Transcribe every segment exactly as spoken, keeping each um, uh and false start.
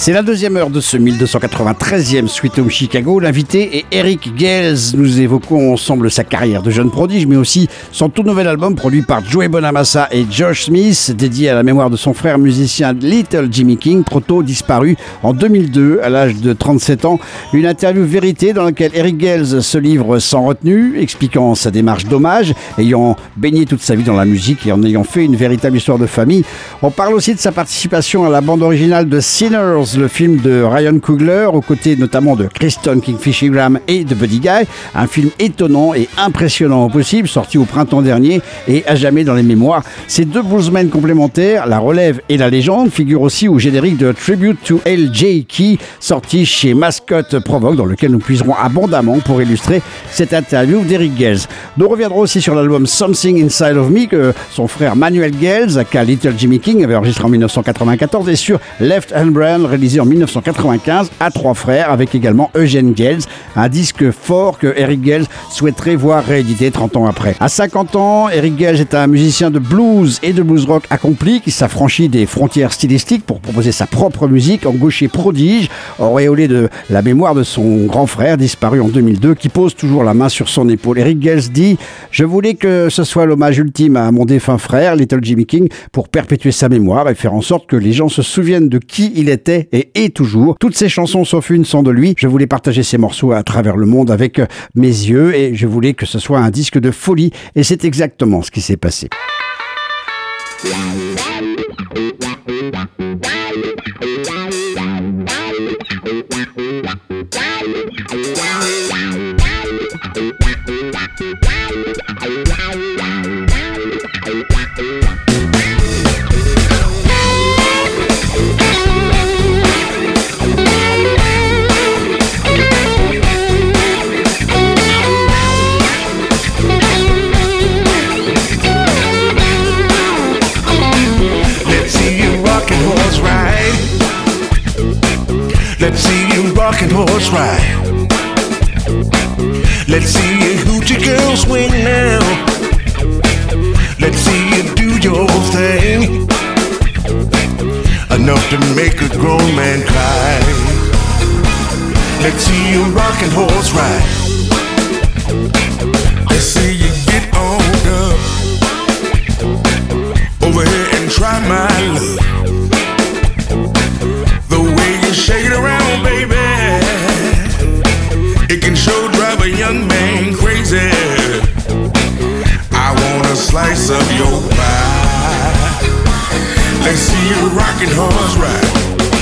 C'est la deuxième heure de ce mille deux cent quatre-vingt-treizième Sweet Home Chicago. L'invité est Eric Gales. Nous évoquons ensemble sa carrière de jeune prodige, mais aussi son tout nouvel album produit par Joey Bonamassa et Josh Smith, dédié à la mémoire de son frère musicien Little Jimmy King, proto disparu en deux mille deux à l'âge de trente-sept ans. Une interview vérité dans laquelle Eric Gales se livre sans retenue, expliquant sa démarche d'hommage, ayant baigné toute sa vie dans la musique et en ayant fait une véritable histoire de famille. On parle aussi de sa participation à la bande originale de Sinners, le film de Ryan Coogler, aux côtés notamment de Kristen Kingfisher Graham et de Buddy Guy. Un film étonnant et impressionnant au possible, sorti au printemps dernier et à jamais dans les mémoires. Ces deux bluesmen complémentaires, la relève et la légende, figurent aussi au générique de Tribute to L J Key, sorti chez Mascot Provoque, dans lequel nous puiserons abondamment pour illustrer cette interview d'Eric Gales. Nous reviendrons aussi sur l'album Something Inside of Me que son frère Manuel Gales, aka Little Jimmy King, avait enregistré en dix-neuf cent quatre-vingt-quatorze, et sur Left Hand Brand, réalisé en dix-neuf cent quatre-vingt-quinze à trois frères, avec également Eugene Gales, un disque fort que Eric Gales souhaiterait voir réédité trente ans après. À cinquante ans, Eric Gales est un musicien de blues et de blues rock accompli qui s'affranchit des frontières stylistiques pour proposer sa propre musique en gaucher prodige, auréolé de la mémoire de son grand frère disparu en deux mille deux, qui pose toujours la main sur son épaule. Eric Gales dit « Je voulais que ce soit l'hommage ultime à mon défunt frère, Little Jimmy King, pour perpétuer sa mémoire et faire en sorte que les gens se souviennent de qui il était et est toujours. Toutes ces chansons sauf une sont de lui. Je voulais partager ces morceaux à travers le monde avec mes yeux et je voulais que ce soit un disque de folie, et c'est exactement ce qui s'est passé. » Let's see you rockin' horse ride. Let's see you hoochie girl swing now. Let's see you do your thing, enough to make a grown man cry. Let's see you rockin' horse ride. Let's see you get on up over here and try my luck. Shake it around, baby. It can sure drive a young man crazy. I want a slice of your pie. Let's see you rockin' horse ride.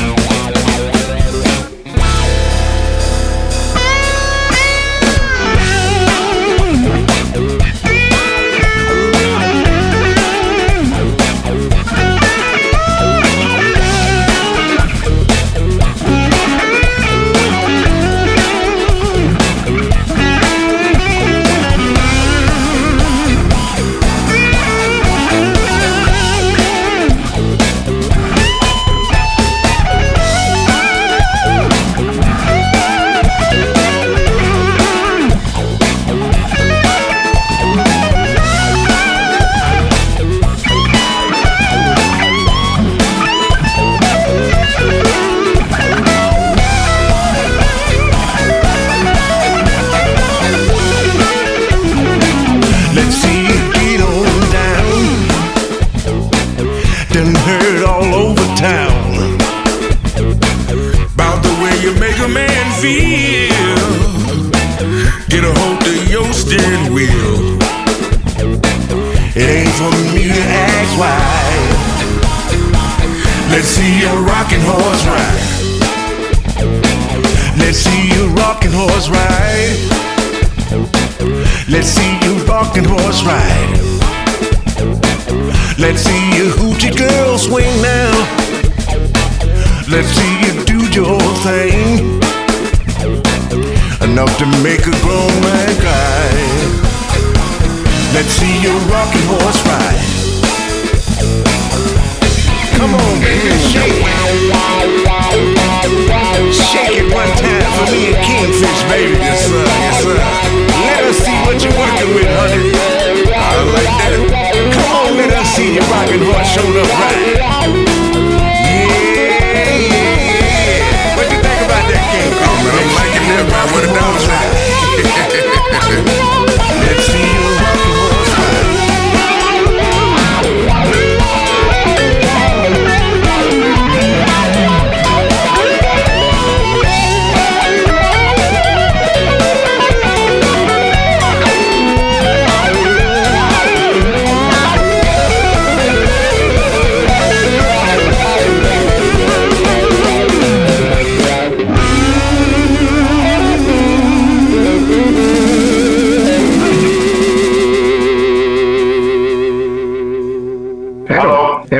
Let's see you rockin' horse ride. Let's see you rockin' horse ride. Let's see you rockin' horse ride. Let's see you hoochie girl swing now. Let's see you do your thing, enough to make a grown man cry. Let's see you rockin' horse ride. Come on, baby, shake it. Shake it one time for me and Kingfish, baby. Yes, sir, yes, sir. Let us see what you're working with, honey. I like that. Come on, let us see you rockin' horse showing up right. Yeah, yeah.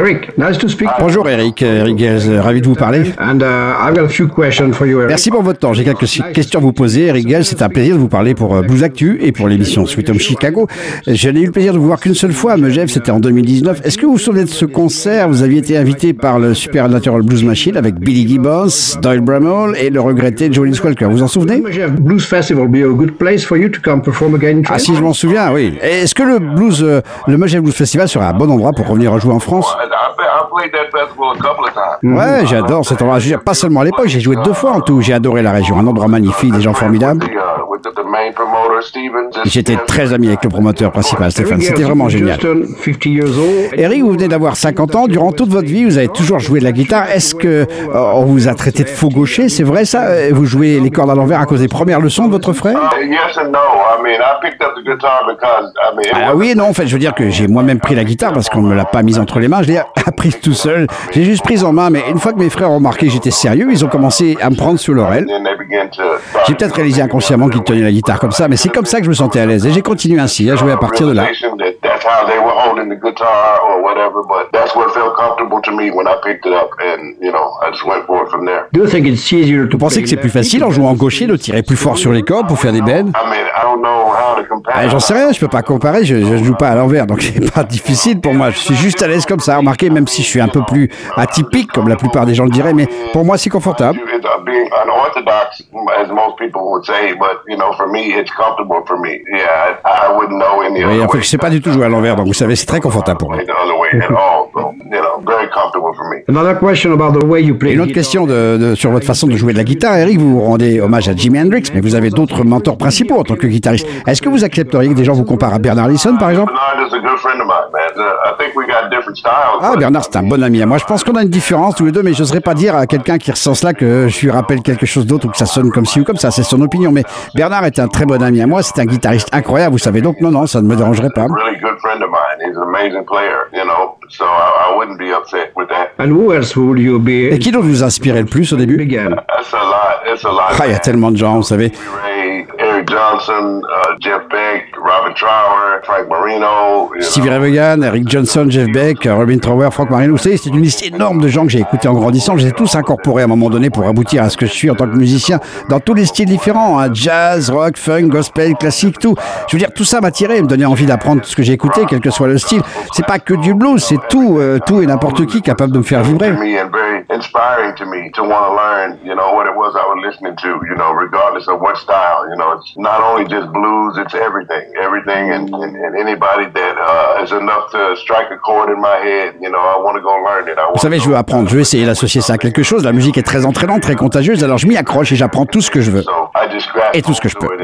Eric, nice to speak. Bonjour Eric, Eric Gales, ravi de vous parler. And uh, I've got a few questions for you, Eric. Merci pour votre temps. J'ai quelques questions à vous poser. Eric Gales, c'est un plaisir de vous parler pour Blues Actu et pour l'émission Sweet Home Chicago. Je n'ai eu le plaisir de vous voir qu'une seule fois à Megève, c'était en deux mille dix-neuf. Est-ce que vous vous souvenez de ce concert? Vous aviez été invité par le Supernatural Blues Machine avec Billy Gibbons, Doyle Bramhall et le regretté Joe Walker. Vous en souvenez? Blues Festival be a good place for you to come perform again. Ah si, je m'en souviens, oui. Est-ce que le blues, euh, le Megève Blues Festival sera un bon endroit pour revenir jouer en France? Ouais, j'adore cet endroit. Je veux dire, pas seulement à l'époque, j'ai joué deux fois en tout. J'ai adoré la région, un endroit magnifique, des gens formidables. J'étais très ami avec le promoteur principal, Stéphane. C'était vraiment génial. Eric, vous venez d'avoir cinquante ans. Durant toute votre vie, vous avez toujours joué de la guitare. Est-ce que euh, on vous a traité de faux gaucher? C'est vrai ça? Vous jouez les cordes à l'envers à cause des premières leçons de votre frère? Ah oui et non, en fait, je veux dire que j'ai moi-même pris la guitare parce qu'on ne me l'a pas mise entre les mains. Je l'ai apprise tout seul. J'ai juste prise en main, mais une fois que mes frères ont remarqué que j'étais sérieux, ils ont commencé à me prendre sous l'oreille. J'ai peut-être réalisé inconsciemment qu'ils tenaient la guitare comme ça, mais c'est comme ça que je me sentais à l'aise. Et j'ai continué ainsi, à jouer à partir de là. Vous pensez que c'est plus facile en jouant en gaucher de tirer plus fort sur les cordes pour faire des bends? Ah, j'en sais rien, je peux pas comparer, je, je joue pas à l'envers, donc c'est pas difficile pour moi. Je suis juste à l'aise comme ça. Remarquez, même si je suis un peu plus atypique, comme la plupart des gens le diraient, mais pour moi c'est confortable. Oui, en fait, je sais pas du tout jouer à l'envers, donc vous savez, c'est très confortable pour moi. Une autre question de, de, sur votre façon de jouer de la guitare, Eric, vous rendez hommage à Jimi Hendrix, mais vous avez d'autres mentors principaux en tant que guitariste. Est-ce que vous accepteriez que des gens vous comparent à Bernard Lisson, par exemple? Ah, Bernard, c'est un bon ami à moi. Je pense qu'on a une différence tous les deux, mais je n'oserais pas dire à quelqu'un qui ressent cela que je lui rappelle quelque chose d'autre ou que ça sonne comme ci ou comme ça. C'est son opinion. Mais Bernard est un très bon ami à moi. C'est un guitariste incroyable, vous savez. Donc, non, non, ça ne me dérangerait pas. Et qui d'autre vous inspirait le plus au début? Ah, il y a tellement de gens, vous savez. Eric Johnson, uh, Jeff Beck, Robin Trower, Frank Marino. Stevie Ray Vaughan, Eric Johnson, Jeff Beck, Robin Trower, Frank Marino. Vous savez, c'est une liste énorme de gens que j'ai écoutés en grandissant. Je les ai tous incorporés à un moment donné pour aboutir à ce que je suis en tant que musicien dans tous les styles différents, hein, jazz, rock, funk, gospel, classique, tout. Je veux dire, tout ça m'a tiré, me donnait envie d'apprendre tout ce que j'ai écouté, quel que soit le style. C'est pas que du blues, c'est tout, euh, tout et n'importe qui capable de me faire vibrer. Inspiring to me to want to learn, you know, what it was I was listening to, you know, regardless of what style, you know, it's not only just blues, it's everything, everything, and, and, and anybody that uh, is enough to strike a chord in my head, you know, I want to go learn it. Vous savez, je veux apprendre, je veux essayer d'associer ça à quelque chose. La musique est très entraînante, très contagieuse, alors je m'y accroche et j'apprends tout ce que je veux et tout ce que je peux.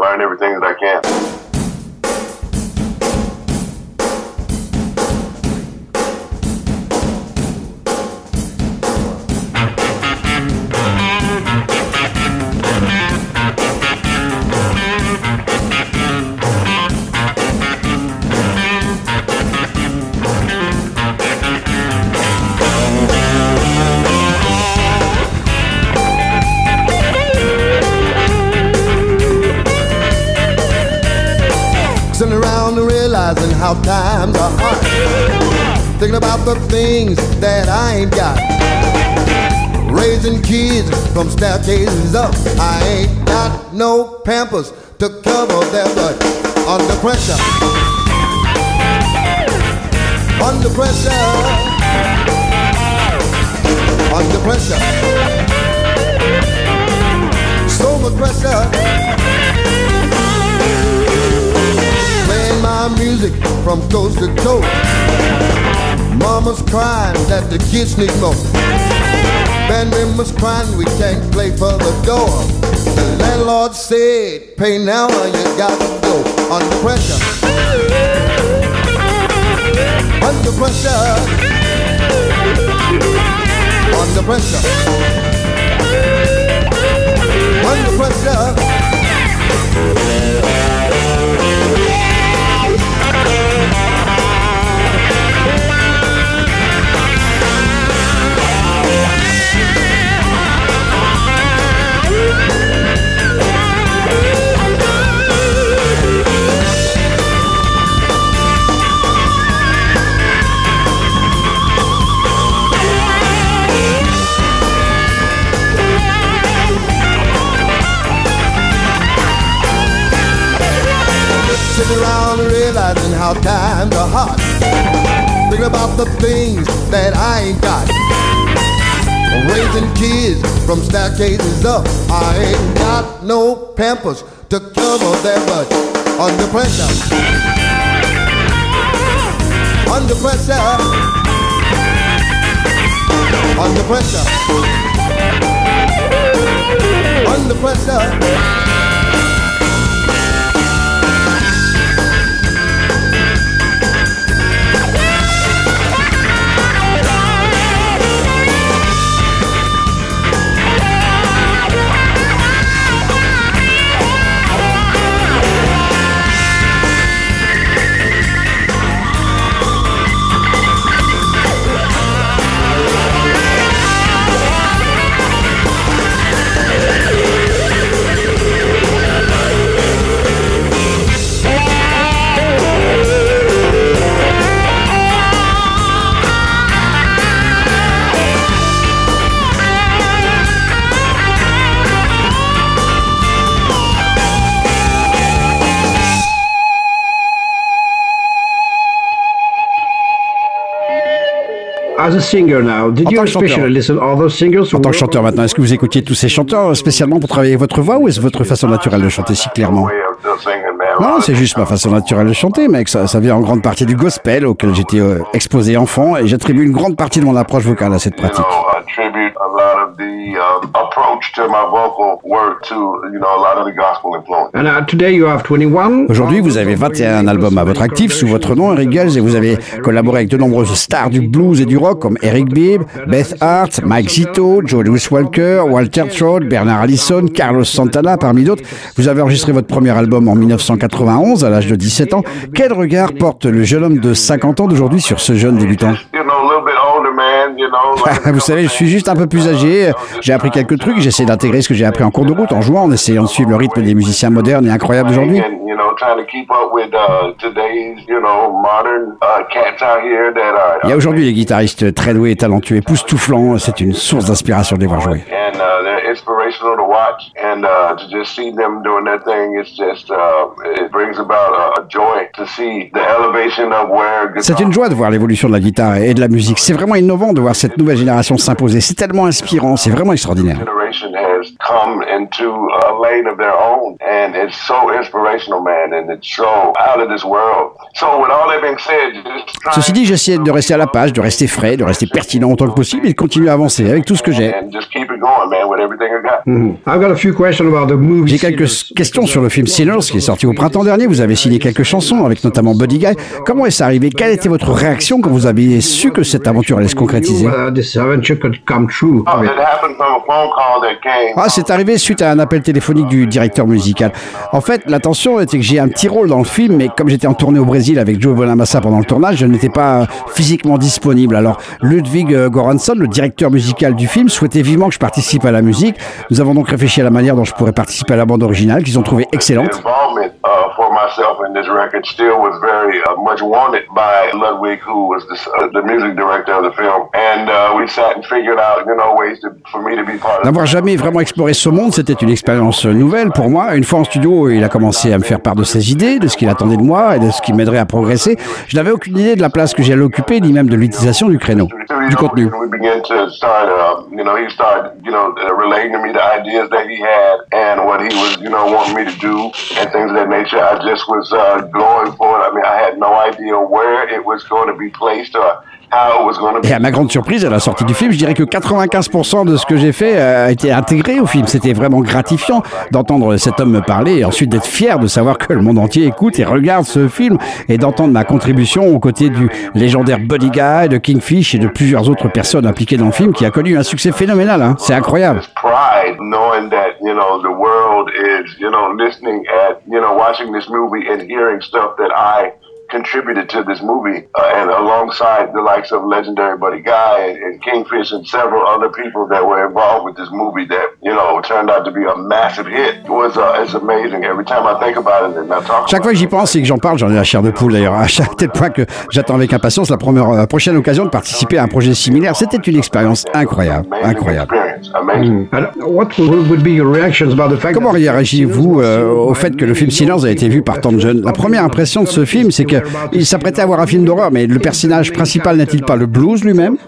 Sitting around and realizing how times are hard. Thinking about the things that I ain't got. Raising kids from staircases up. I ain't got no Pampers to cover their butt. Under pressure. Under pressure. Under pressure. So much pressure. My music from coast to coast. Mama's crying that the kids need more. Band members crying we can't play for the door. The landlord said, pay now or you got to go. Under pressure. Under pressure. Under pressure. Under pressure. Sitting around realizing how times are hot. Thinking about the things that I ain't got. Raising kids from staircases up. I ain't got no pampers to cover their butt. Under pressure. Under pressure. Under pressure. Under pressure. As a singer now, did En you tant que chanteur. especially listen to other singers? En tant que chanteur maintenant, est-ce que vous écoutiez tous ces chanteurs spécialement pour travailler votre voix ou est-ce votre façon naturelle de chanter si clairement? Non, c'est juste ma façon naturelle de chanter, mec. Ça, ça vient en grande partie du gospel auquel j'étais euh, exposé enfant et j'attribue une grande partie de mon approche vocale à cette pratique. And uh, today you have twenty-one. Aujourd'hui, vous avez vingt et un albums à votre actif sous votre nom, Eric Gales, et vous avez collaboré avec de nombreuses stars du blues et du rock comme Eric Bibb, Beth Hart, Mike Zito, Joe Louis Walker, Walter Trout, Bernard Allison, Carlos Santana, parmi d'autres. Vous avez enregistré votre premier album en dix-neuf cent quatre-vingt-onze, à l'âge de dix-sept ans. Quel regard porte le jeune homme de cinquante ans d'aujourd'hui sur ce jeune débutant? Vous savez, je suis juste un peu plus âgé. J'ai appris quelques trucs. J'essaie d'intégrer ce que j'ai appris en cours de route, en jouant, en essayant de suivre le rythme des musiciens modernes et incroyables d'aujourd'hui. Il y a aujourd'hui des guitaristes très doués et talentueux, époustouflants. C'est une source d'inspiration de les voir jouer. C'est une joie de voir l'évolution de la guitare et de la musique. C'est vraiment innovant de voir cette nouvelle génération s'imposer. C'est tellement inspirant, c'est vraiment extraordinaire. Ceci dit, j'essaie de rester à la page, de rester frais, de rester pertinent autant que possible et de continuer à avancer avec tout ce que j'ai. Mm-hmm. I've got a few questions about the movie. J'ai quelques questions sur le film Sinners qui est sorti au printemps dernier. Vous avez signé quelques chansons avec notamment Buddy Guy. Comment est-ce arrivé? Quelle était votre réaction quand vous avez su que cette aventure allait se concrétiser? Uh, this adventure could come true. Ah, c'est arrivé suite à un appel téléphonique du directeur musical. En fait, la tension était que j'ai un petit rôle dans le film, mais comme j'étais en tournée au Brésil avec Joe Bonamassa pendant le tournage, je n'étais pas physiquement disponible. Alors, Ludwig Göransson, le directeur musical du film, souhaitait vivement que je participe à la musique. Nous avons donc réfléchi à la manière dont je pourrais participer à la bande originale, qu'ils ont trouvée excellente. N'avoir jamais vraiment exploré ce monde, c'était une expérience nouvelle pour moi. Une fois en studio, il a commencé à me faire part de ses idées, de ce qu'il attendait de moi et de ce qui m'aiderait à progresser. Je n'avais aucune idée de la place que j'allais occuper, ni même de l'utilisation du créneau, du contenu. Et à ma grande surprise, à la sortie du film, je dirais que quatre-vingt-quinze pour cent de ce que j'ai fait a été intégré au film. C'était vraiment gratifiant d'entendre cet homme me parler et ensuite d'être fier de savoir que le monde entier écoute et regarde ce film et d'entendre ma contribution aux côtés du légendaire Buddy Guy, de Kingfish et de plusieurs autres personnes impliquées dans le film qui a connu un succès phénoménal. Hein. C'est incroyable. contributed to this movie, uh, and alongside the likes of legendary Buddy Guy and, and Kingfish and several other people that were involved with this movie that, you know, turned out to be a massive hit. It was, uh, it's amazing. Every time I think about it and I talk Chaque fois que j'y pense et que j'en parle, j'en ai la chair de poule d'ailleurs. À chaque tel point que j'attends avec impatience la, première, la prochaine occasion de participer à un projet similaire. C'était une expérience incroyable, incroyable. Mm. And what would be your reactions about the fact Comment that réagissez-vous euh, au fait que le film Sinners a été vu par tant de jeunes? La première impression de ce film, c'est qu'il s'apprêtait à avoir un film d'horreur, mais le personnage principal n'est-il pas le blues lui-même?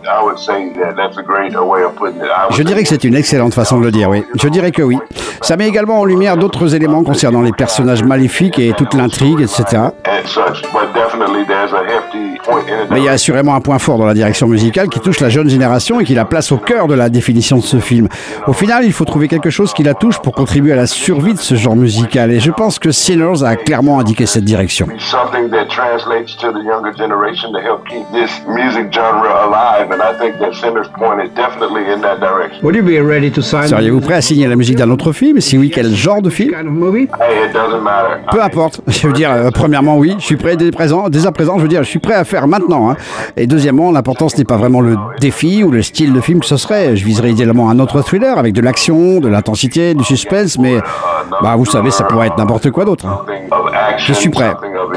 Je dirais que c'est une excellente façon de le dire, oui. Je dirais que oui. Ça met également en lumière d'autres éléments concernant les personnages maléfiques et toute l'intrigue, et cetera. Mais il y a assurément un point fort dans la direction musicale qui touche la jeune génération et qui la place au cœur de la définition de ce film. Au final, il faut trouver quelque chose qui la touche pour contribuer à la survie de ce genre musical. Et je pense que Sinners a clairement indiqué cette direction. would you be ready to sign Seriez-vous prêt à signer la musique d'un autre film? Si oui, quel genre de film? kind of movie? Peu importe. Je veux dire, euh, premièrement, oui, je suis prêt dès, présent, dès à présent, je veux dire, je suis prêt à faire maintenant. Hein. Et deuxièmement, l'important, ce n'est pas vraiment le défi ou le style de film que ce serait. Je viserais idéalement un autre thriller avec de l'action, de l'intensité, du suspense, mais bah, vous savez, ça pourrait être n'importe quoi d'autre. Hein. Je suis prêt.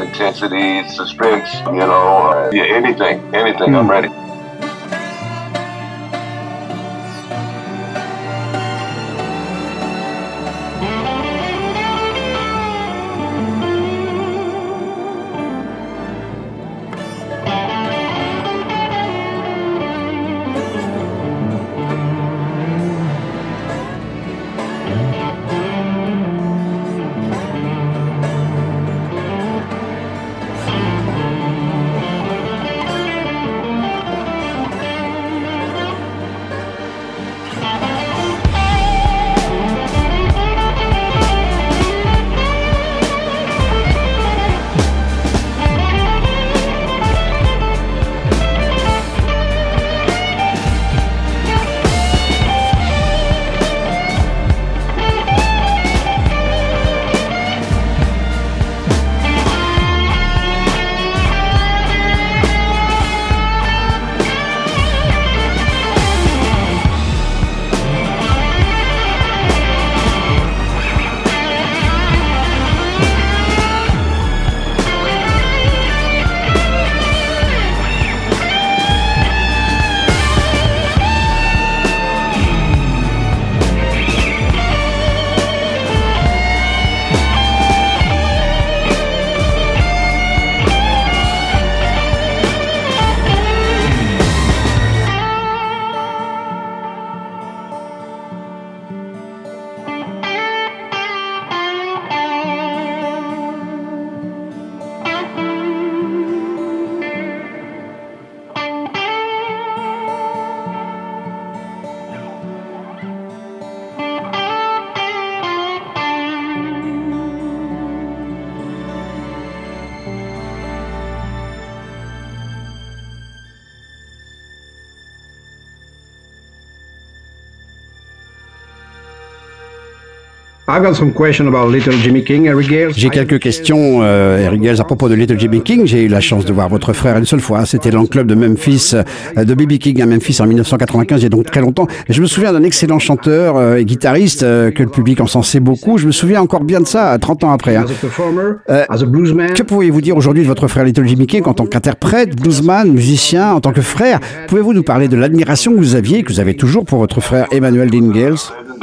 I've got some question about Little Jimmy King, Eric Gales. J'ai quelques questions, euh, Eric Gales, à propos de Little Jimmy King. J'ai eu la chance de voir votre frère une seule fois. C'était dans le club de Memphis, euh, de B B King à Memphis en dix-neuf cent quatre-vingt-quinze, il y a donc très longtemps. Et je me souviens d'un excellent chanteur euh, et guitariste euh, que le public encensait beaucoup. Je me souviens encore bien de ça, trente ans après. Hein. As a performer, Euh, as a bluesman. Que pourriez-vous dire aujourd'hui de votre frère Little Jimmy King en tant qu'interprète, bluesman, musicien, en tant que frère? Pouvez-vous nous parler de l'admiration que vous aviez, que vous avez toujours pour votre frère Emmanuel Dean Gales?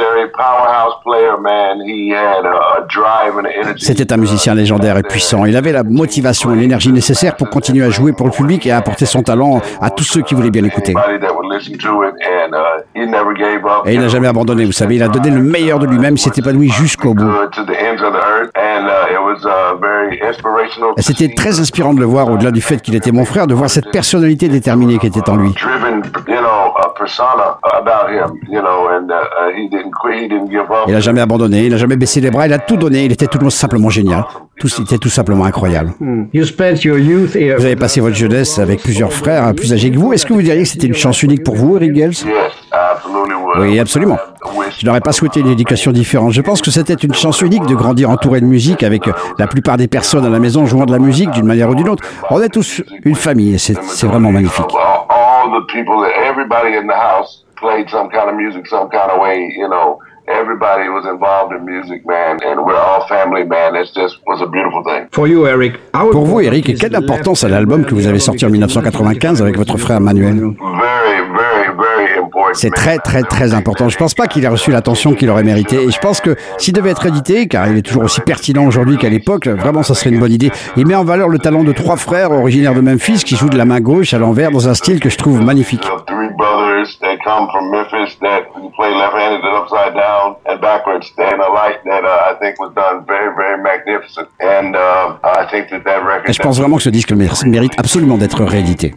C'était un musicien légendaire et puissant. Il avait la motivation et l'énergie nécessaires pour continuer à jouer pour le public et à apporter son talent à tous ceux qui voulaient bien l'écouter. Et il n'a jamais abandonné, vous savez, il a donné le meilleur de lui-même, il s'est épanoui jusqu'au bout. Et c'était très inspirant de le voir, au-delà du fait qu'il était mon frère, de voir cette personnalité déterminée qui était en lui. Il n'a jamais abandonné, il n'a jamais baissé les bras, il a tout donné, il était tout simplement génial. Tout, il était tout simplement incroyable. You spent your youth here. Vous avez passé votre jeunesse avec plusieurs frères plus âgés que vous. Est-ce que vous diriez que c'était une chance unique pour vous, Eric Gales? Oui, absolument. Je n'aurais pas souhaité une éducation différente. Je pense que c'était une chance unique de grandir entouré de musique avec la plupart des personnes à la maison jouant de la musique d'une manière ou d'une autre. On est tous une famille et c'est, c'est vraiment magnifique. All the people, everybody in the house played some kind of music, some kind of way, you know. Everybody was involved in music, man, and we're all family, man. It just was a beautiful thing. For you, Eric, Pour vous, Eric, quelle importance a l'album que vous avez sorti en dix-neuf cent quatre-vingt-quinze avec votre frère Manuel? Very, very, very important. C'est très, très, très important. Je pense pas qu'il ait reçu l'attention qu'il aurait mérité. Et je pense que s'il devait être édité, car il est toujours aussi pertinent aujourd'hui qu'à l'époque, vraiment, ça serait une bonne idée. Il met en valeur le talent de trois frères originaires de Memphis qui jouent de la main gauche à l'envers dans un style que je trouve magnifique. Three brothers that come from Memphis that play left-handed and upside down and backwards, and a light that uh, I think was done very, very magnificent. And uh, I think that that record. Et je pense vraiment que ce disque mérite absolument d'être réédité.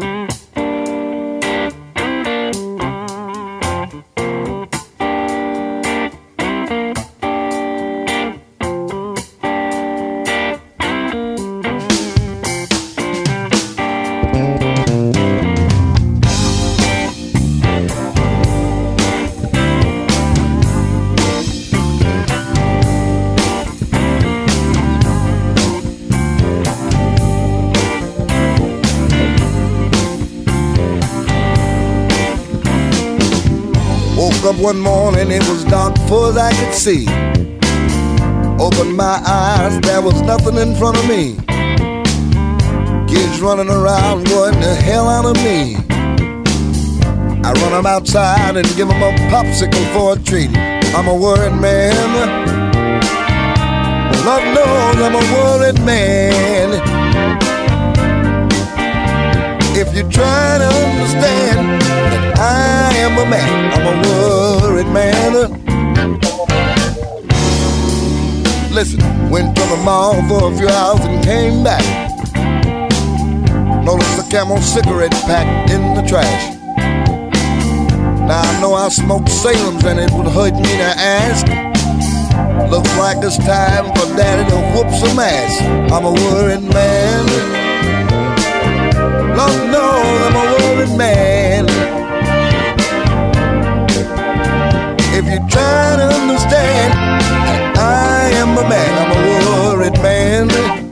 Woke up one morning, it was dark far as I could see. Opened my eyes, there was nothing in front of me. Kids running around, going the hell out of me. I run them outside and give them a popsicle for a treat. I'm a worried man. Lord knows I'm a worried man. If you try to understand that I am a man, I'm a worried man. Listen, went to the mall for a few hours and came back. Noticed a Camel cigarette packed in the trash. Now I know I smoked Salem's and it would hurt me to ask. Looks like it's time for daddy to whoop some ass. I'm a worried man. Lord knows I'm a worried man. If you try to understand that I am a man, I'm a worried man.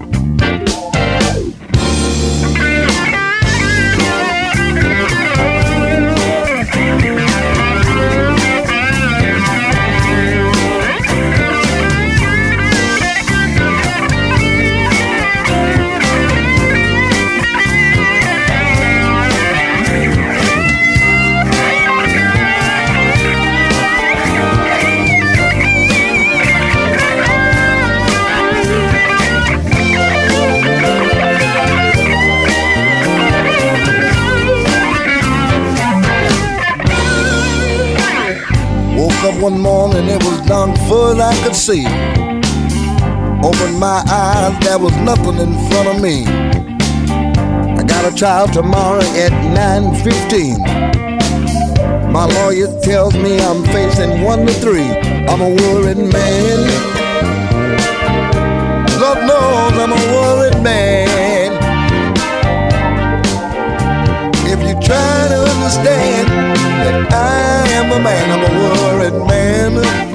Up one morning, it was dark far as I could see. Opened my eyes, there was nothing in front of me. I got a trial tomorrow at nine fifteen. My lawyer tells me I'm facing one to three. I'm a worried man. Lord knows I'm a worried man. If you try to understand that I am a man, I'm a worried man.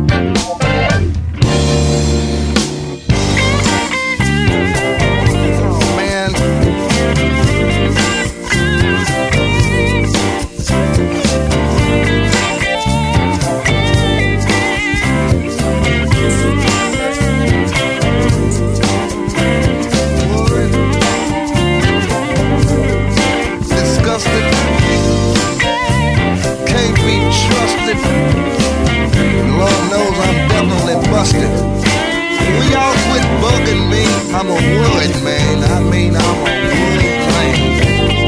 Busted. We all quit bugging me. I'm a worried man. I mean, I'm a worried man.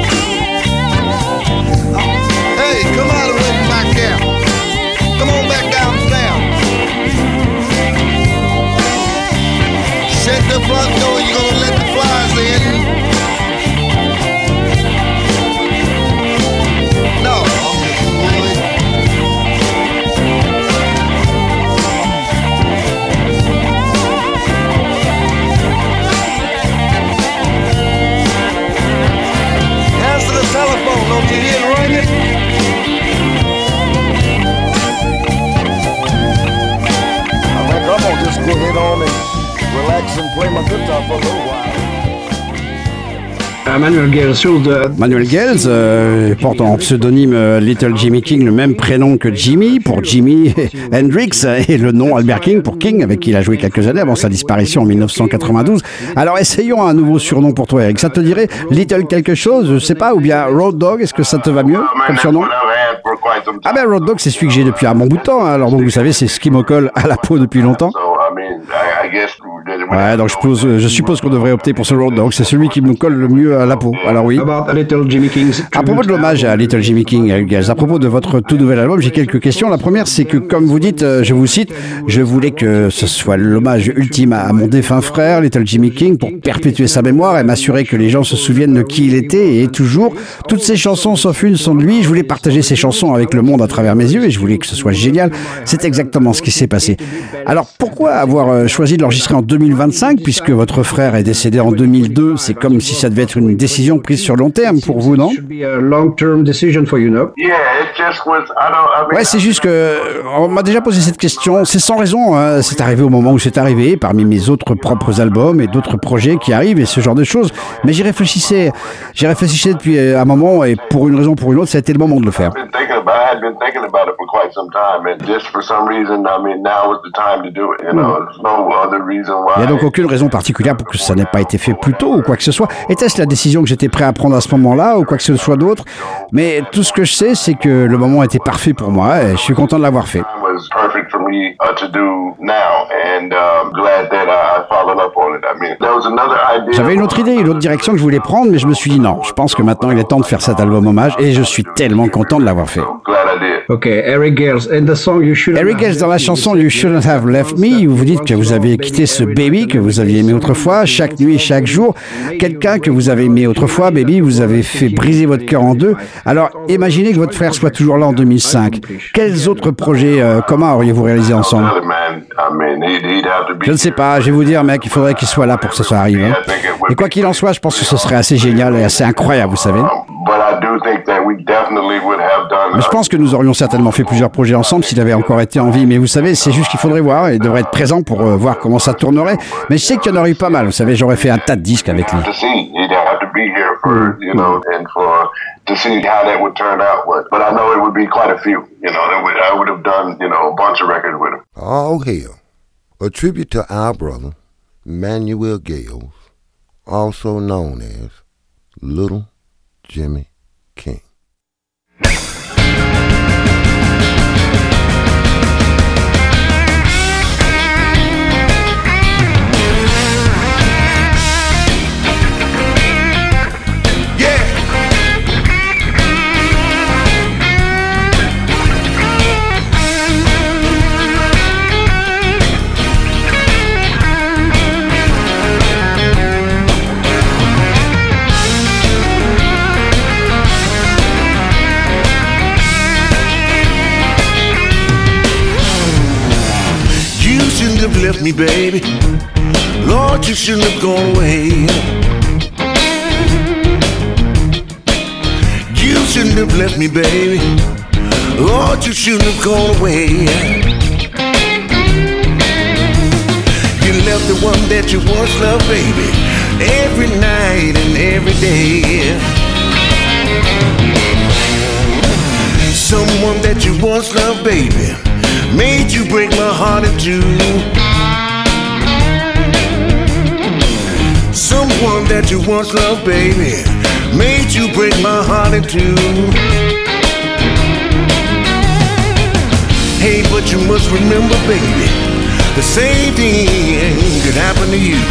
Hey, come out of the back out. Come on back downtown. Shut the front door. You gonna let the flies in? No, I'm just worried. Telephone, don't you hear it ringing? Uh, Manuel Gales, so the... Manuel Gales euh, porte en pseudonyme euh, Little Jimmy King le même prénom que Jimmy pour Jimi Hendrix et le nom Albert King pour King, avec qui il a joué quelques années avant sa disparition en dix-neuf cent quatre-vingt-douze. Alors essayons un nouveau surnom pour toi, Eric. Ça te dirait Little quelque chose, je sais pas, ou bien Road Dog, est-ce que ça te va mieux comme surnom? Ah ben Road Dog, c'est celui que j'ai depuis un bon bout de temps, hein. Alors donc vous savez, c'est ce qui me colle à la peau depuis longtemps. Ouais, donc je suppose, je suppose qu'on devrait opter pour ce Road Dog, c'est celui qui me colle le mieux à la peau. Alors oui. About Little Jimmy King's À propos de l'hommage à Little Jimmy King, Eric Gales, à propos de votre tout nouvel album, j'ai quelques questions. La première, c'est que, comme vous dites, je vous cite, je voulais que ce soit l'hommage ultime à mon défunt frère, Little Jimmy King, pour perpétuer sa mémoire et m'assurer que les gens se souviennent de qui il était et est toujours. Toutes ces chansons, sauf une, sont de lui. Je voulais partager ces chansons avec le monde à travers mes yeux et je voulais que ce soit génial. C'est exactement ce qui s'est passé. Alors, pourquoi avoir choisi de l'enregistrer en deux mille vingt-cinq, puisque votre frère est décédé en deux mille deux? C'est comme si ça devait être une décision prise sur long terme pour vous, non? Ouais, c'est juste que on m'a déjà posé cette question. C'est sans raison, hein. C'est arrivé au moment où c'est arrivé, parmi mes autres propres albums et d'autres projets qui arrivent et ce genre de choses. Mais j'y réfléchissais, j'y réfléchissais depuis un moment et pour une raison ou pour une autre, ça a été le moment de le faire. Il n'y a donc aucune raison particulière pour que ça n'ait pas été fait plus tôt ou quoi que ce soit. Était-ce la décision que j'étais prêt à prendre à ce moment-là ou quoi que ce soit d'autre? Mais tout ce que je sais, c'est que le moment était parfait pour moi et je suis content de l'avoir fait. J'avais une autre idée, une autre direction que je voulais prendre, mais je me suis dit non, je pense que maintenant il est temps de faire cet album hommage et je suis tellement content de l'avoir fait. Ok, Eric Gales, and the song You Shouldn't Eric Gales, dans la chanson You Shouldn't Have Left Me, où vous dites que vous avez quitté ce baby que vous aviez aimé autrefois, chaque nuit, chaque jour, quelqu'un que vous avez aimé autrefois, baby, vous avez fait briser votre cœur en deux. Alors, imaginez que votre frère soit toujours là en deux mille cinq. Quels autres projets euh, communs auriez-vous réalisés ensemble? Je ne sais pas, je vais vous dire, mec, il faudrait qu'il soit là pour que ça soit arrivé. Hein. Et quoi qu'il en soit, je pense que ce serait assez génial et assez incroyable, vous savez. Mais je pense que nous aurions certainement fait plusieurs projets ensemble s'il avait encore été en vie. Mais vous savez, c'est juste qu'il faudrait voir et il devrait être présent pour euh, voir comment ça tournerait. Mais je sais qu'il y en aurait eu pas mal. Vous savez, j'aurais fait un tas de disques avec lui. All Hail, a tribute to our brother, Manuel Gales, also known as Little Jimmy King. Left me, baby. Lord, you shouldn't have gone away. You shouldn't have left me, baby. Lord, you shouldn't have gone away. You left the one that you once loved, baby, every night and every day. Someone that you once loved, baby, made you break my heart in two. Someone that you once loved, baby, made you break my heart in two. Hey, but you must remember, baby, the same thing could happen to you.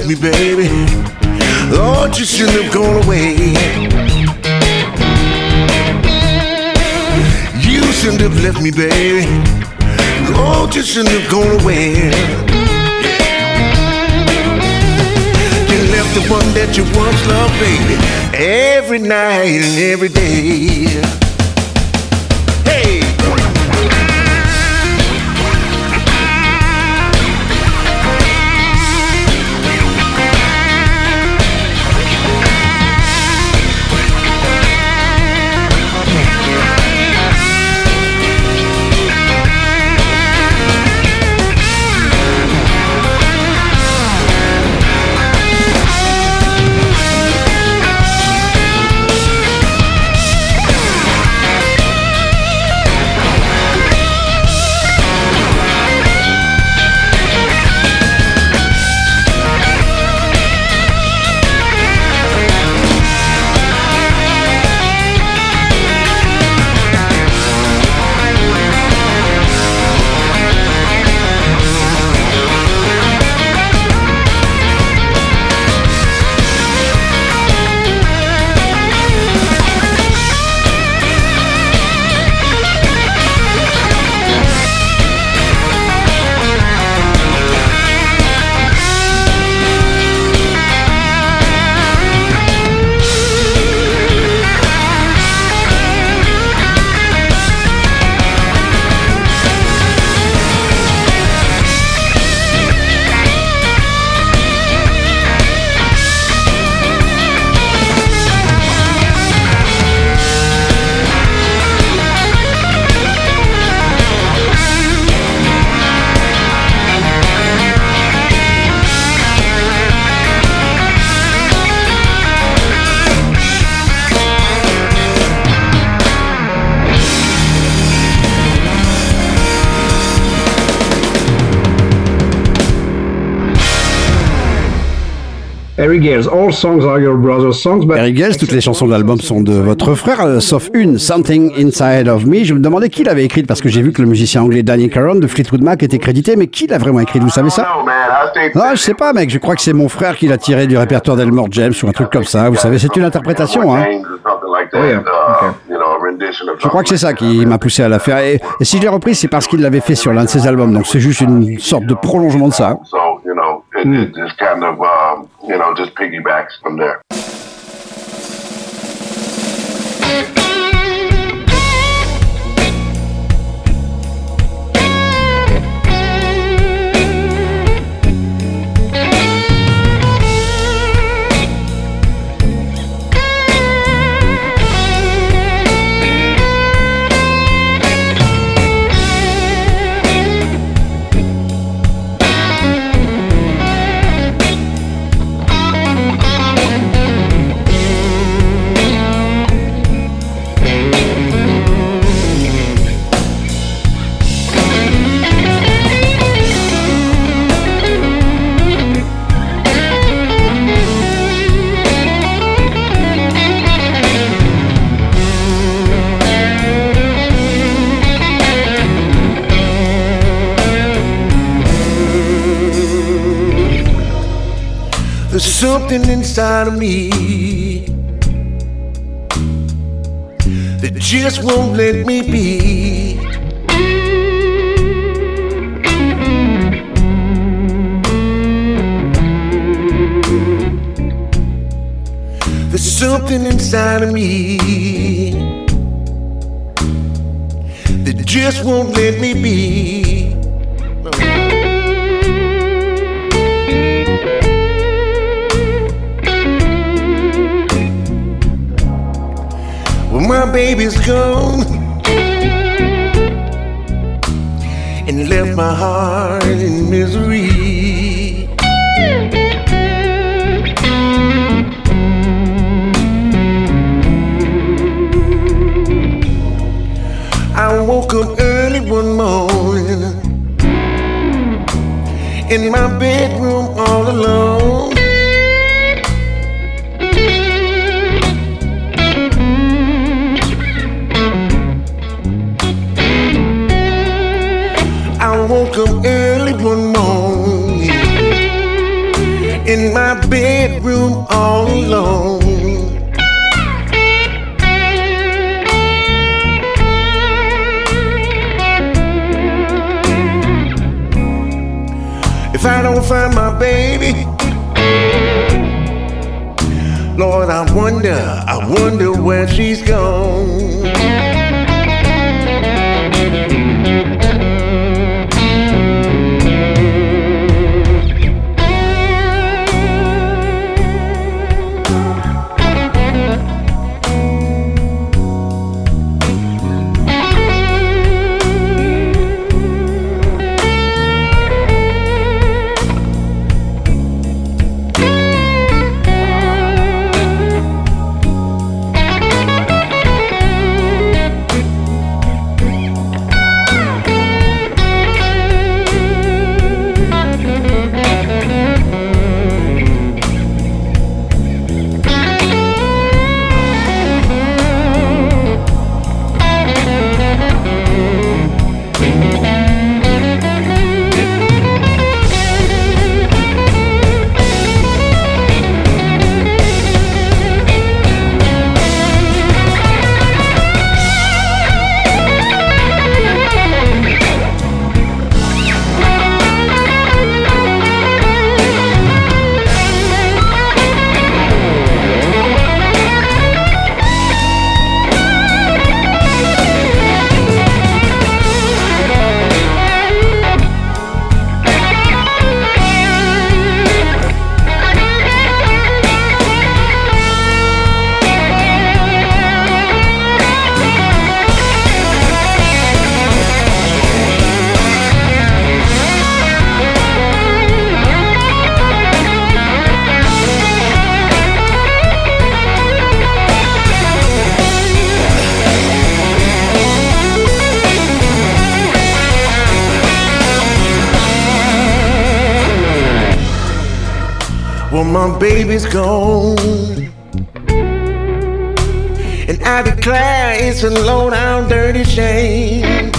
me, baby. Lord, you shouldn't have gone away. You shouldn't have left me, baby. Lord, you shouldn't have gone away. You left the one that you once loved, baby, every night and every day. Hey! Eric Gales, all songs are your brother's songs, but... Eric Gales, toutes les chansons de l'album sont de votre frère, euh, sauf une, Something Inside of Me. Je me demandais qui l'avait écrite, parce que j'ai vu que le musicien anglais Danny Caron de Fleetwood Mac était crédité, mais qui l'a vraiment écrite, vous savez ça? Ah, je sais pas, mec, je crois que c'est mon frère qui l'a tiré du répertoire d'Elmore James ou un truc comme ça. Vous savez, c'est une interprétation, hein. Oh yeah, okay. Je crois que c'est ça qui m'a poussé à la faire. Et, et si je l'ai reprise, c'est parce qu'il l'avait fait sur l'un de ses albums. Donc c'est juste une sorte de prolongement de ça. So, you know, it, Mm. it just kind of, um, you know, just piggybacks from there. There's something inside of me that just won't let me be. There's something inside of me that just won't let me be. No. Well, my baby's gone and left my heart in misery. I woke up early one morning in my bedroom all alone. I woke up early one morning in my gonna find my baby? Lord, I wonder, I wonder where she's gone. Well, my baby's gone, and I declare it's a low-down dirty shame.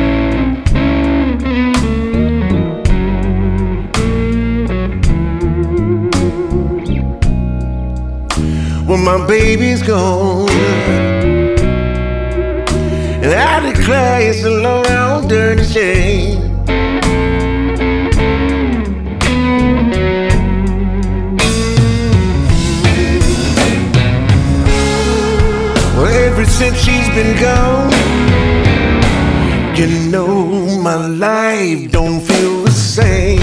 Well, my baby's gone, and I declare it's a low-down dirty shame. Ever since she's been gone, you know my life don't feel the same.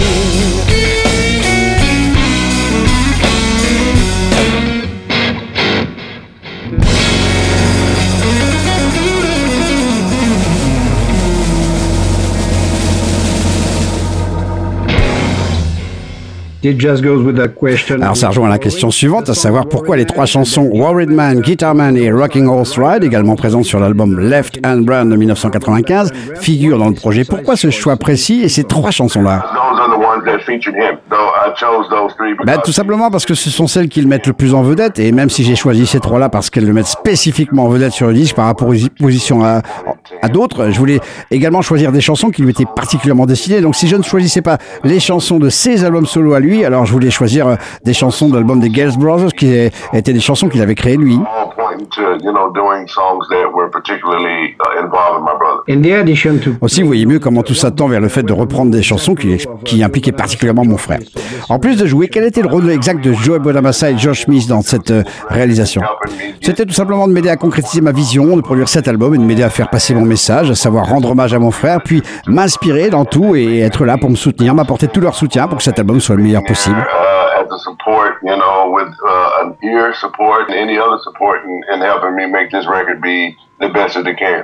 It just goes with that question. Alors ça rejoint la question suivante, à savoir pourquoi les trois chansons Worried Man, Guitar Man et Rocking Horse Ride, également présentes sur l'album Left Hand Brand de dix-neuf cent quatre-vingt-quinze, figurent dans le projet. Pourquoi ce choix précis et ces trois chansons-là? Ben, tout simplement parce que ce sont celles qui le mettent le plus en vedette, et même si j'ai choisi ces trois-là parce qu'elles le mettent spécifiquement en vedette sur le disque par rapport aux positions à, à d'autres, je voulais également choisir des chansons qui lui étaient particulièrement destinées. Donc si je ne choisissais pas les chansons de ses albums solo à lui, alors je voulais choisir des chansons de l'album des Gales Brothers qui étaient des chansons qu'il avait créées lui. Aussi, vous voyez mieux comment tout ça tend vers le fait de reprendre des chansons qui, qui impliquaient particulièrement mon frère. En plus de jouer, quel était le rôle exact de Joey Bonamassa et Josh Smith dans cette réalisation? C'était tout simplement de m'aider à concrétiser ma vision, de produire cet album et de m'aider à faire passer mon message, à savoir rendre hommage à mon frère, puis m'inspirer dans tout et être là pour me soutenir, m'apporter tout leur soutien pour que cet album soit le meilleur possible. Uh, as a support, you know, with uh, an ear support and any other support in, in helping me make this record be the best that it can.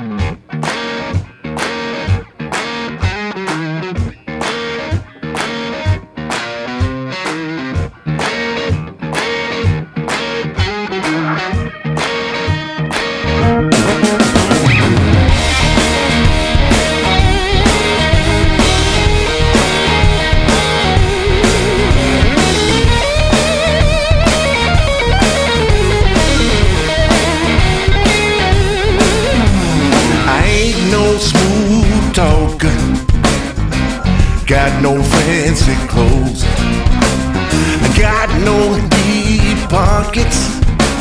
Got no fancy clothes, got no deep pockets,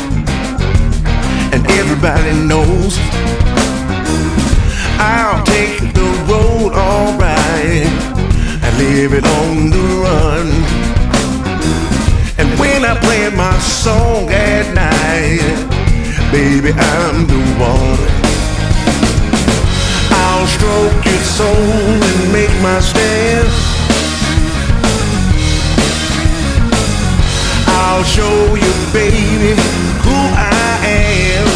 and everybody knows I'll take the road alright and living on the run. And when I play my song at night, baby, I'm the one. I'll stroke your soul and make my stand. I'll show you, baby, who I am.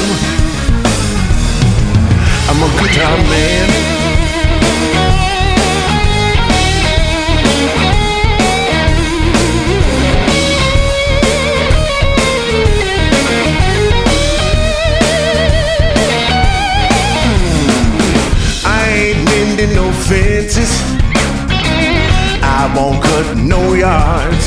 I'm a good time man. I ain't mending no fences. I won't cut no yards.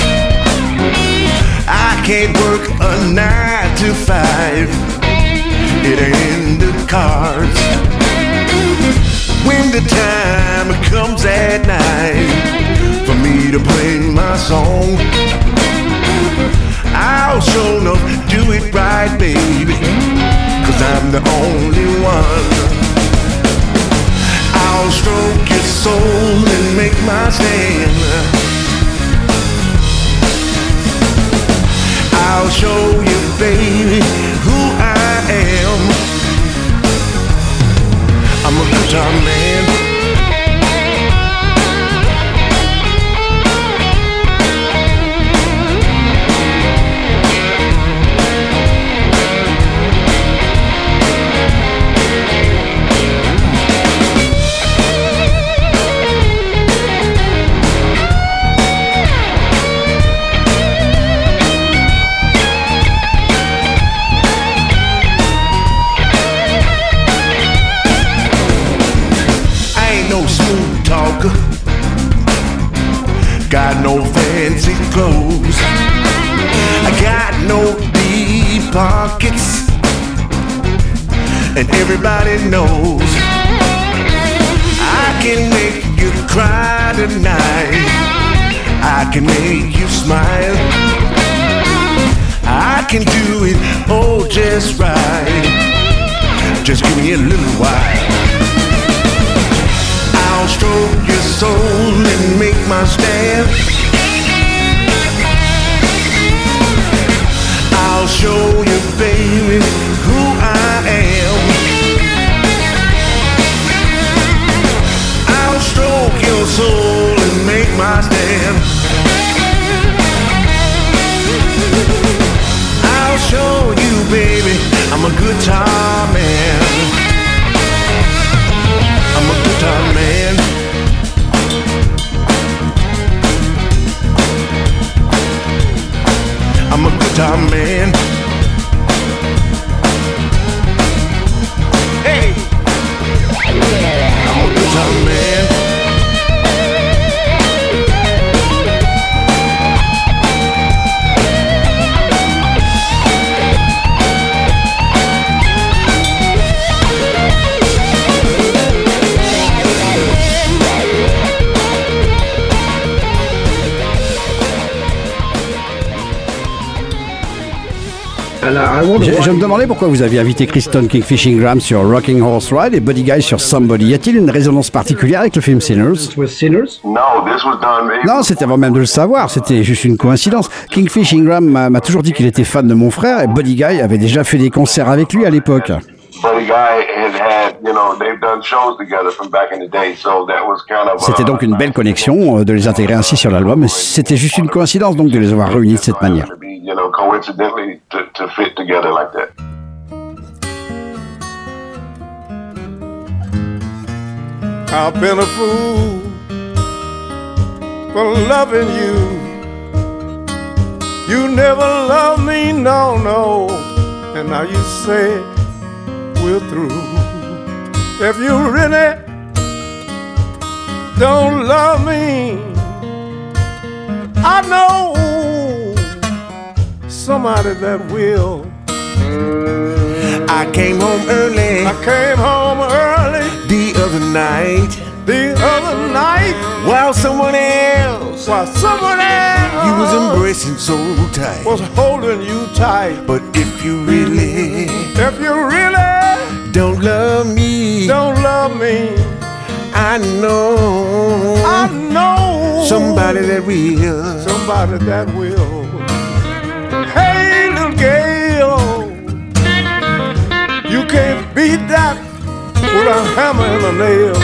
I can't work a nine to five. It ain't in the cards. When the time comes at night for me to play my song, I'll sure enough do it right, baby, 'cause I'm the only one. I'll stroke your soul and make my stand. I'll show you, baby, who I am. I'm a good time man. Got no fancy clothes. I got no deep pockets, and everybody knows I can make you cry tonight. I can make you smile. I can do it oh just right. Just give me a little while. I'll stroke your soul and make my stand. I'll show you, baby, who I am. I'll stroke your soul and make my stand. I'll show you, baby, I'm a good time man. I'm a good time man. I'm a good time man. Hey, I'm a good time man. Je, je me demandais pourquoi vous aviez invité Kristen Kingfishing Graham sur Rocking Horse Ride et Buddy Guy sur Somebody. Y a-t-il une résonance particulière avec le film Sinners? No, this was done maybe Non, c'était avant même de le savoir, c'était juste une coïncidence. Kingfishing Graham m'a, m'a toujours dit qu'il était fan de mon frère et Buddy Guy avait déjà fait des concerts avec lui à l'époque. C'était donc une belle connexion de les intégrer ainsi sur l'album, mais c'était juste une coïncidence donc de les avoir réunis de cette manière. I've been a fool for loving you. You never loved me, no, no. And now you say we're through. If you really don't love me, I know somebody that will. I came home early. I came home early the other night. the other night While someone else while someone else you was embracing so tight. was holding you tight. But if you really If you really don't love me, don't love me, I know I know somebody that will, somebody that will. Hey, little girl, you can't beat that with a hammer and a nail.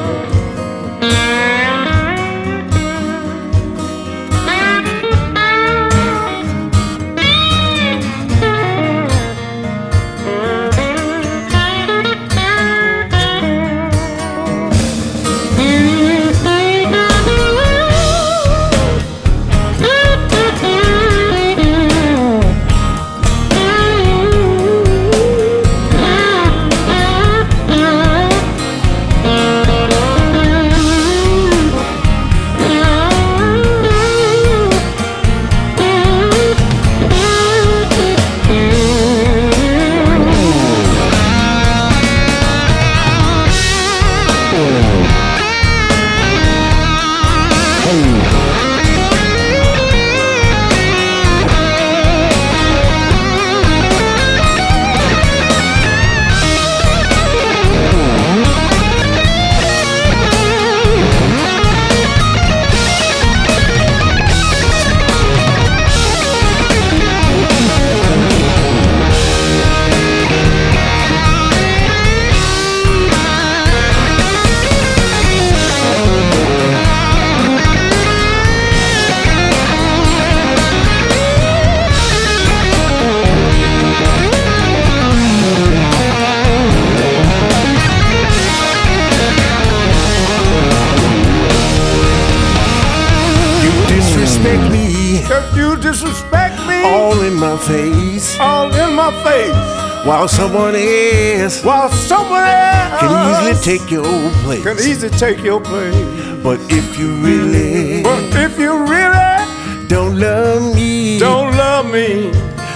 Face, all in my face, while someone else, while someone else can easily take your place, can easily take your place. But if you really, but if you really don't love me, don't love me,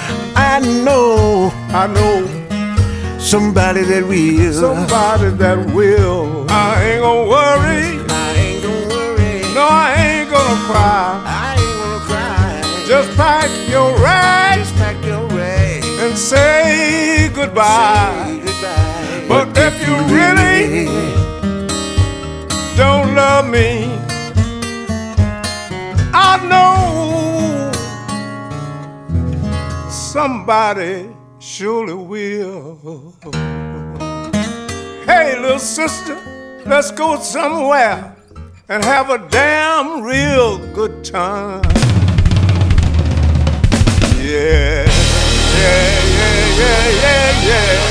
I know, I know somebody that will, somebody that will. I ain't gonna worry, I ain't gonna worry, no, I ain't gonna cry, I ain't gonna cry. Just pack your rags, pack your rags, and say goodbye. Say goodbye. But, but if, if you really, really don't love me, I know somebody surely will. Hey, little sister, let's go somewhere and have a damn real good time. Yeah, yeah, yeah, yeah, yeah, yeah.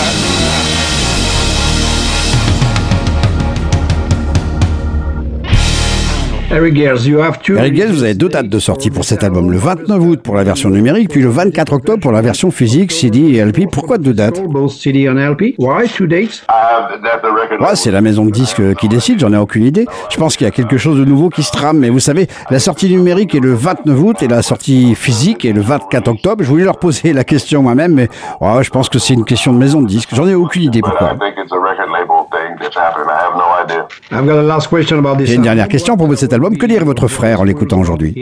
Eric Gales, you have two... Eric Gales, vous avez deux dates de sortie pour cet album. Le vingt-neuf août pour la version numérique, puis le vingt-quatre octobre pour la version physique, C D et L P. Pourquoi deux dates? C D and L P. Why two dates? Ouais, c'est la maison de disques qui décide, j'en ai aucune idée. Je pense qu'il y a quelque chose de nouveau qui se trame, mais vous savez, la sortie numérique est le vingt-neuf août et la sortie physique est le vingt-quatre octobre. Je voulais leur poser la question moi-même, mais ouais, je pense que c'est une question de maison de disques. J'en ai aucune idée pourquoi. J'ai une dernière question pour vous de cet album. Que dirait votre frère en l'écoutant aujourd'hui?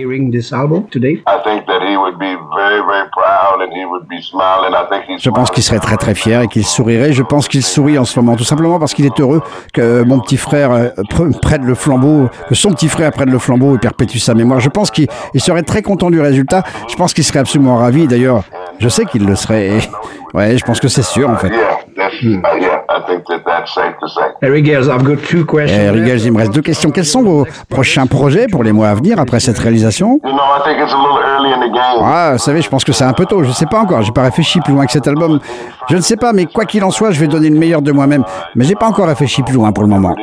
Je pense qu'il serait très très fier et qu'il sourirait. Je pense qu'il sourit en ce moment, tout simplement parce qu'il est heureux que mon petit frère prenne le flambeau, que son petit frère prenne le flambeau et perpétue sa mémoire. Je pense qu'il serait très content du résultat. Je pense qu'il serait absolument ravi. D'ailleurs, je sais qu'il le serait. Et ouais, je pense que c'est sûr en fait. Hmm. Eric Gales, I've got two questions. Eric Gales, il me reste deux questions. Quels sont vos prochains projets pour les mois à venir après cette réalisation? Ah, vous savez, je pense que c'est un peu tôt. Je ne sais pas encore. J'ai pas réfléchi plus loin que cet album. Je ne sais pas, mais quoi qu'il en soit, je vais donner le meilleur de moi-même. Mais j'ai pas encore réfléchi plus loin pour le moment.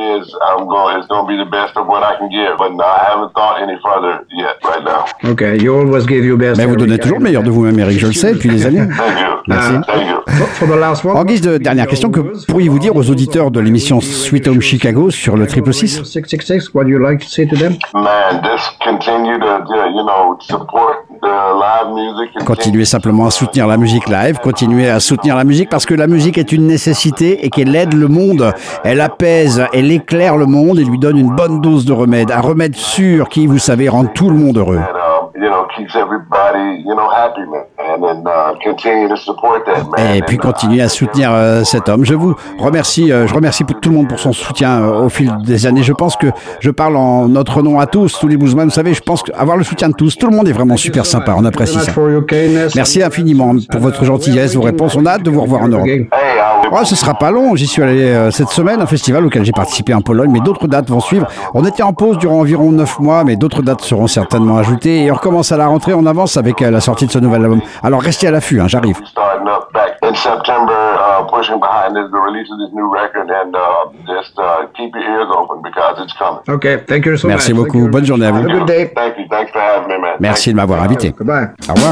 Okay, you always give your best. Mais vous donnez toujours le meilleur de vous-même, Eric. Je le sais depuis des années. Merci. En guise de dernière question, que pourriez-vous dire aux auditeurs de l'émission Sweet Home Chicago sur le triple six? What do you like to say to them? Man, just continue to, you know, support the live music. Continuez simplement à soutenir la musique live, continuez à soutenir la musique parce que la musique est une nécessité et qu'elle aide le monde. Elle apaise, elle éclaire le monde et lui donne une bonne dose de remède. Un remède sûr qui, vous savez, rend tout le monde heureux. you know, keeps everybody, you know, happy, man. And then uh, continue to support that, man. Et puis continuer à soutenir euh, cet homme. Je vous remercie, euh, je remercie tout le monde pour son soutien euh, au fil des années. Je pense que je parle en notre nom à tous, tous les bluesmen. Vous savez, je pense qu'avoir le soutien de tous, tout le monde est vraiment super sympa. On apprécie ça. Merci infiniment pour votre gentillesse, vos réponses. On a hâte de vous revoir en Europe. Oh, ce sera pas long. J'y suis allé euh, cette semaine, un festival auquel j'ai participé en Pologne, mais d'autres dates vont suivre. On était en pause durant environ neuf mois, mais d'autres dates seront certainement ajoutées. Et on recommence à la rentrée. On avance avec euh, la sortie de ce nouvel album. Alors restez à l'affût, hein, j'arrive. In September, uh, pushing behind this, the release of this new record, and uh, just uh, keep your ears open because it's coming. Okay, thank you so much. Merci beaucoup. Bonne journée à vous. Have a good day. Thank you. Thanks for having me, man. Merci de m'avoir invité. Goodbye. Au revoir.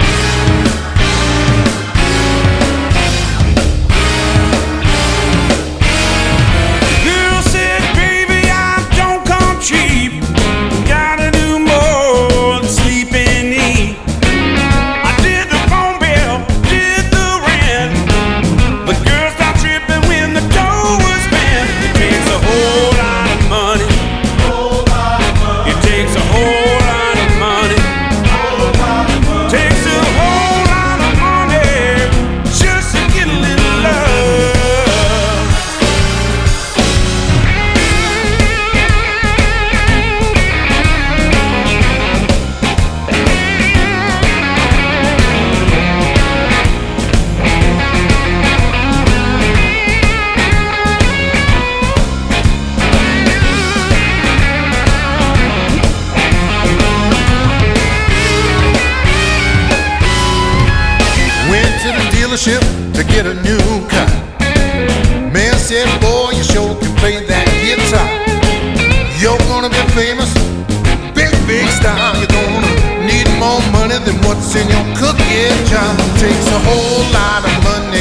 To get a new car. Man said, boy, you sure can play that guitar. You're gonna be famous, big, big star. You're gonna need more money than what's in your cookie jar. It takes a whole lot of money.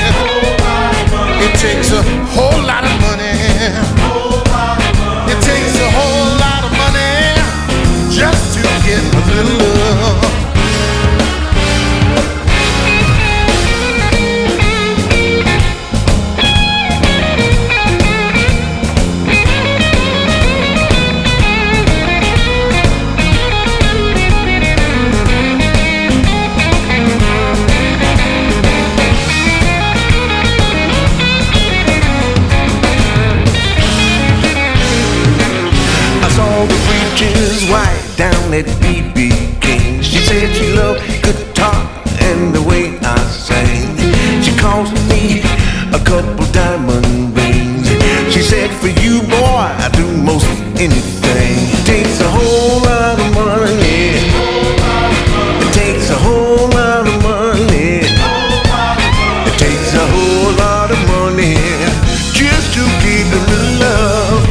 It takes a whole lot of money. It takes a whole lot of money just to get a little love. White down at B B King. She said she loved guitar and the way I sang. She cost me a couple diamond rings. She said, for you, boy, I do most anything. It takes a whole lot of money. It takes a whole lot of money. It takes a whole lot of money just to keep a little love.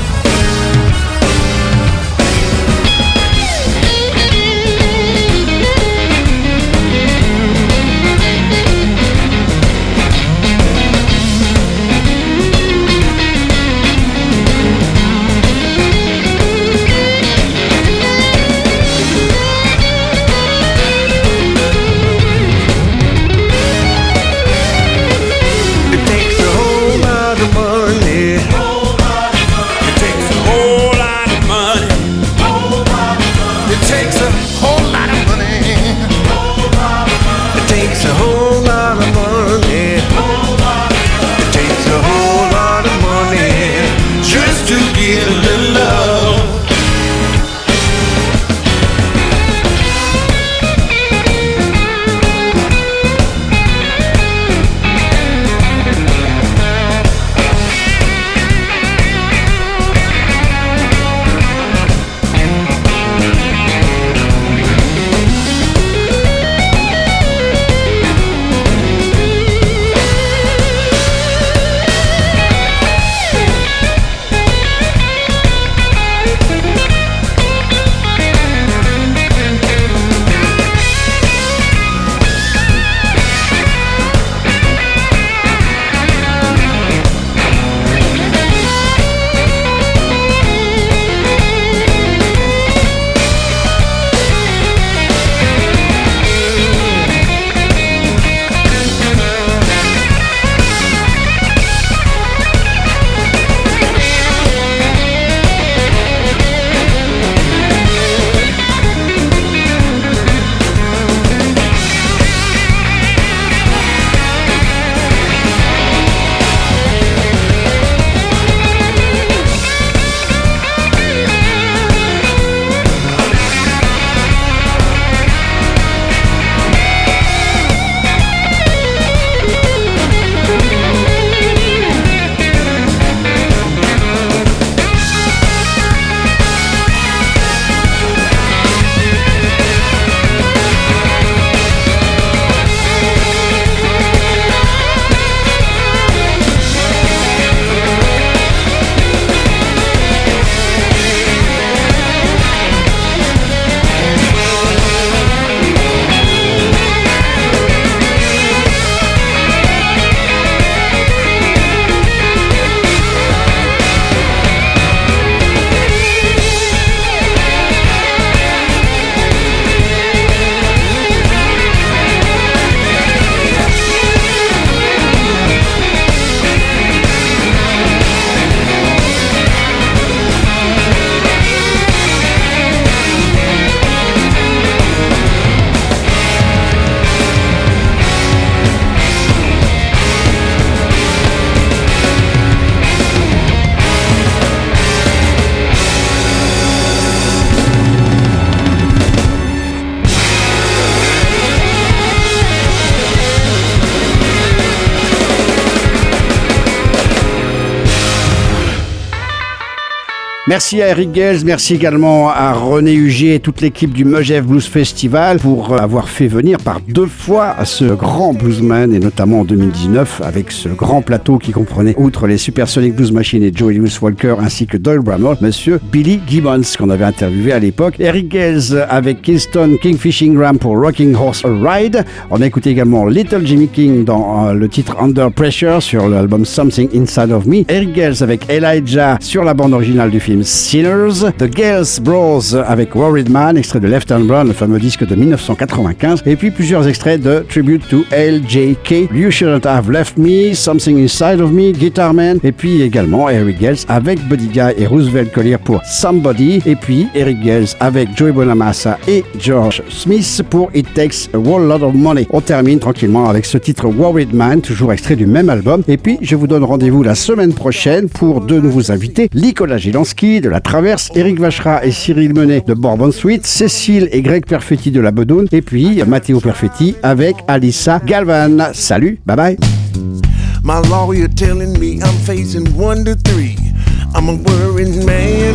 Merci à Eric Gales, merci également à René Huget et toute l'équipe du Megève Blues Festival pour avoir fait venir par deux fois ce grand bluesman, et notamment en deux mille dix-neuf avec ce grand plateau qui comprenait, outre les Supersonic Blues Machine et Joey Louis Walker ainsi que Doyle Bramall, monsieur Billy Gibbons qu'on avait interviewé à l'époque. Eric Gales avec Kingston Kingfishing Ram pour Rocking Horse Ride. On a écouté également Little Jimmy King dans euh, le titre Under Pressure sur l'album Something Inside of Me. Eric Gales avec Elijah sur la bande originale du film Sinners. The Gales Bros avec Worried Man, extrait de Left Hand Brown, le fameux disque de mille neuf cent quatre-vingt-quinze. Et puis plusieurs extraits de Tribute to L J K, You Shouldn't Have Left Me, Something Inside of Me, Guitar Man. Et puis également Eric Gales avec Buddy Guy et Roosevelt Collier pour Somebody. Et puis Eric Gales avec Joey Bonamassa et George Smith pour It Takes a Whole Lot of Money. On termine tranquillement avec ce titre Worried Man, toujours extrait du même album. Et puis je vous donne rendez-vous la semaine prochaine pour deux nouveaux invités, Nicolas Gilanski de La Traverse, Éric Vacherat et Cyril Menet de Bourbon Suite, Cécile et Greg Perfetti de La Bedoune, et puis Matteo Perfetti avec Alissa Galvan. Salut, bye bye. My lawyer telling me I'm facing one to three. I'm a worried man.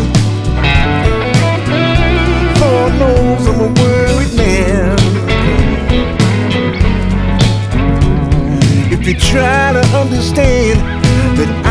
Lord knows I'm a worried man. If you try to understand that